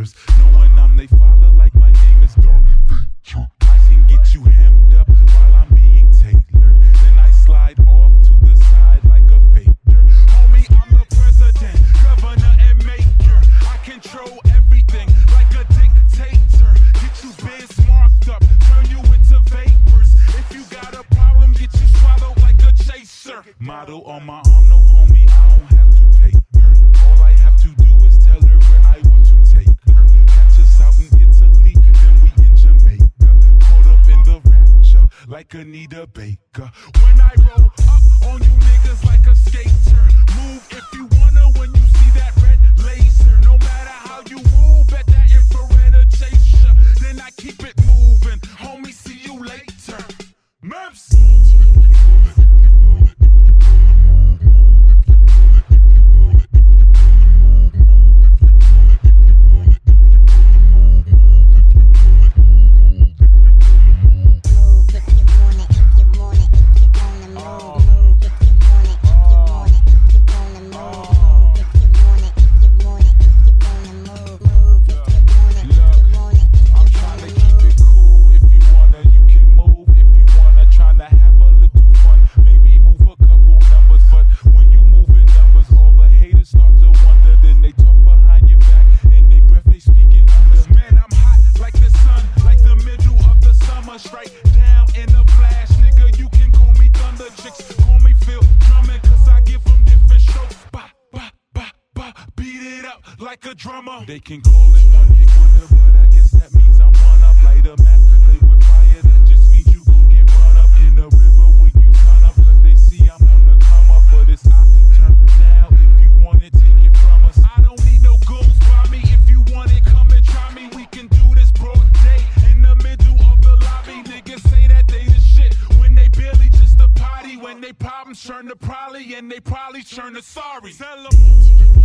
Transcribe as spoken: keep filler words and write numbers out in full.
haters, knowing I'm they father like my name is Darth Vader. I can get you hemmed up while I'm being tailored, then I slide off to the side like a fader. Homie, I'm the president, governor, and mayor. I control everything like a dictator. Get you biz marked up, turn you into vapors. If you got a problem, get you swallowed like a chaser. Model on my arm, no homie, I don't have to pay her. All I have to do is tell her where I want to take her. Catch us out in Italy, then we in Jamaica. Caught up in the rapture like Anita Baker. When I roll up on you niggas like a skater, move if you wanna when you see that red laser. No matter how you move, bet that infrared will chase ya. Then I keep it moving, homie, see you later. Merps. Like a drummer, they can call it one hit wonder, but I guess that means I'm one up. Light a match, play with fire, that just means you gon' get run up in the river when you turn up, cause they see I'm on the come up. But it's our turn now, if you want it, take it from us. I don't need no goons by me, if you want it, come and try me. We can do this broad day, in the middle of the lobby. Niggas say that they the shit, when they barely just a potty. When they problems turn to probably, and they probably turn to sorry. Tell them